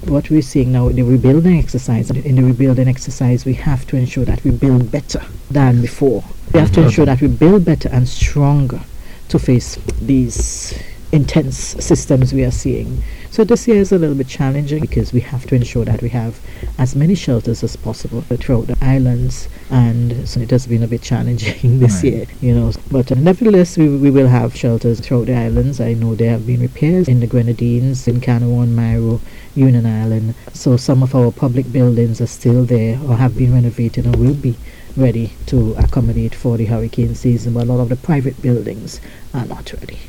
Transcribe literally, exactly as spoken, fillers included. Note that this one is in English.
what we're seeing now, the rebuilding exercise, in the rebuilding exercise, we have to ensure that we build better than before. We have to ensure that we build better and stronger to face these intense systems we are seeing. So this year is a little bit challenging because we have to ensure that we have as many shelters as possible throughout the islands, and so it has been a bit challenging this Right. year, you know. But uh, nevertheless, we, we will have shelters throughout the islands. I know there have been repairs in the Grenadines, in Canouan, Mairo, Union Island. So some of our public buildings are still there or have been renovated and will be ready to accommodate for the hurricane season, but a lot of the private buildings are not ready.